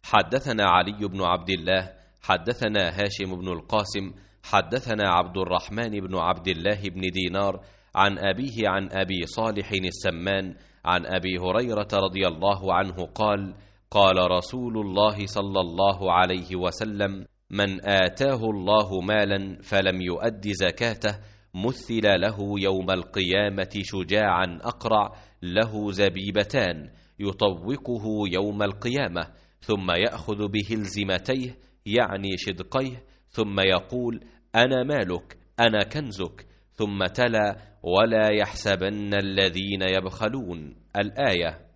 حدثنا علي بن عبد الله حدثنا هاشم بن القاسم حدثنا عبد الرحمن بن عبد الله بن دينار عن أبيه عن أبي صالح السمان عن أبي هريرة رضي الله عنه قال: قال رسول الله صلى الله عليه وسلم: من آتاه الله مالا فلم يؤد زكاته مثل له يوم القيامة شجاعا أقرع له زبيبتان يطوقه يوم القيامة، ثم يأخذ بهلزمتيه يعني شدقيه، ثم يقول: أنا مالك أنا كنزك، ثم تلا: ولا يحسبن الذين يبخلون الآية.